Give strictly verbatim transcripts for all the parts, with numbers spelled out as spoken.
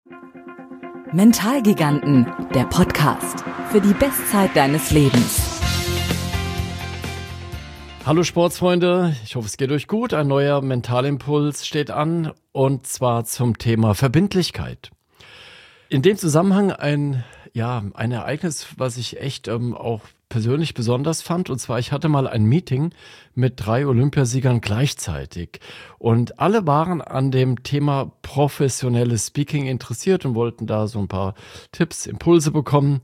Mentalgiganten, der Podcast für die Bestzeit deines Lebens. Hallo Sportsfreunde, ich hoffe es geht euch gut. Ein neuer Mentalimpuls steht an und zwar zum Thema Verbindlichkeit. In dem Zusammenhang ein, ja, ein Ereignis, was ich echt ähm, auch persönlich besonders fand. Und zwar, ich hatte mal ein Meeting mit drei Olympiasiegern gleichzeitig. Und alle waren an dem Thema professionelles Speaking interessiert und wollten da so ein paar Tipps, Impulse bekommen.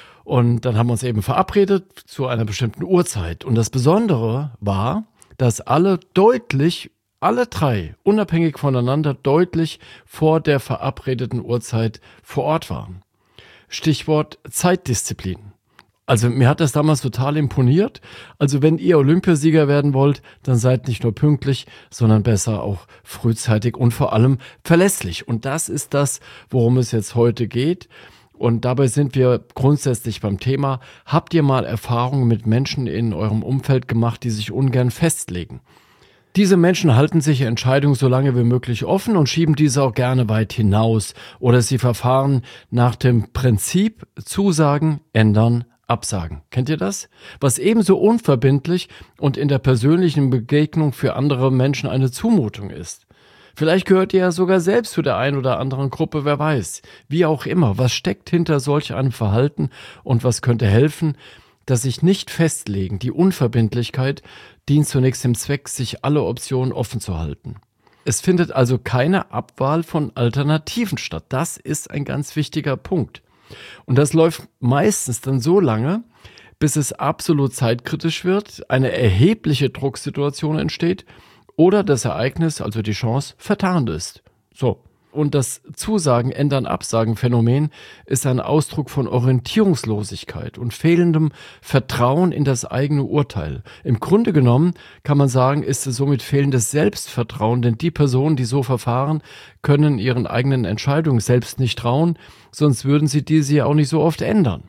Und dann haben wir uns eben verabredet zu einer bestimmten Uhrzeit. Und das Besondere war, dass alle deutlich, alle drei, unabhängig voneinander, deutlich vor der verabredeten Uhrzeit vor Ort waren. Stichwort Zeitdisziplin. Also mir hat das damals total imponiert. Also wenn ihr Olympiasieger werden wollt, dann seid nicht nur pünktlich, sondern besser auch frühzeitig und vor allem verlässlich. Und das ist das, worum es jetzt heute geht. Und dabei sind wir grundsätzlich beim Thema, habt ihr mal Erfahrungen mit Menschen in eurem Umfeld gemacht, die sich ungern festlegen? Diese Menschen halten sich Entscheidungen so lange wie möglich offen und schieben diese auch gerne weit hinaus. Oder sie verfahren nach dem Prinzip Zusagen, ändern, Absagen. Kennt ihr das? Was ebenso unverbindlich und in der persönlichen Begegnung für andere Menschen eine Zumutung ist. Vielleicht gehört ihr ja sogar selbst zu der einen oder anderen Gruppe, wer weiß. Wie auch immer, was steckt hinter solch einem Verhalten und was könnte helfen, dass sich nicht festlegen. Die Unverbindlichkeit dient zunächst dem Zweck, sich alle Optionen offen zu halten. Es findet also keine Abwahl von Alternativen statt. Das ist ein ganz wichtiger Punkt. Und das läuft meistens dann so lange, bis es absolut zeitkritisch wird, eine erhebliche Drucksituation entsteht oder das Ereignis, also die Chance, vertarnt ist. So. Und das Zusagen, Ändern, Absagen Phänomen ist ein Ausdruck von Orientierungslosigkeit und fehlendem Vertrauen in das eigene Urteil. Im Grunde genommen kann man sagen, ist es somit fehlendes Selbstvertrauen, denn die Personen, die so verfahren, können ihren eigenen Entscheidungen selbst nicht trauen, sonst würden sie diese ja auch nicht so oft ändern.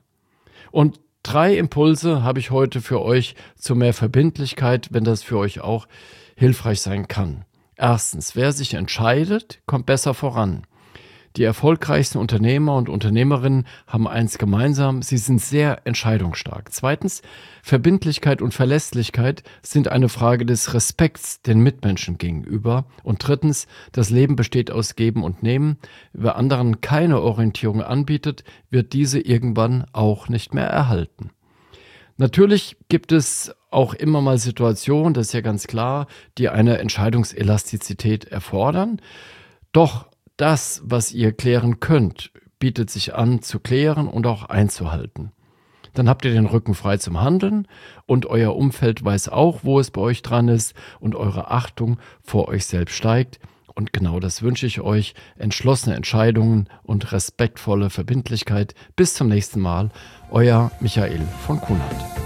Und drei Impulse habe ich heute für euch zu mehr Verbindlichkeit, wenn das für euch auch hilfreich sein kann. Erstens, wer sich entscheidet, kommt besser voran. Die erfolgreichsten Unternehmer und Unternehmerinnen haben eins gemeinsam, sie sind sehr entscheidungsstark. Zweitens, Verbindlichkeit und Verlässlichkeit sind eine Frage des Respekts den Mitmenschen gegenüber. Und drittens, das Leben besteht aus Geben und Nehmen. Wer anderen keine Orientierung anbietet, wird diese irgendwann auch nicht mehr erhalten. Natürlich gibt es auch immer mal Situationen, das ist ja ganz klar, die eine Entscheidungselastizität erfordern. Doch das, was ihr klären könnt, bietet sich an zu klären und auch einzuhalten. Dann habt ihr den Rücken frei zum Handeln und euer Umfeld weiß auch, wo es bei euch dran ist und eure Achtung vor euch selbst steigt. Und genau das wünsche ich euch, entschlossene Entscheidungen und respektvolle Verbindlichkeit. Bis zum nächsten Mal, euer Michael von Kuhnert.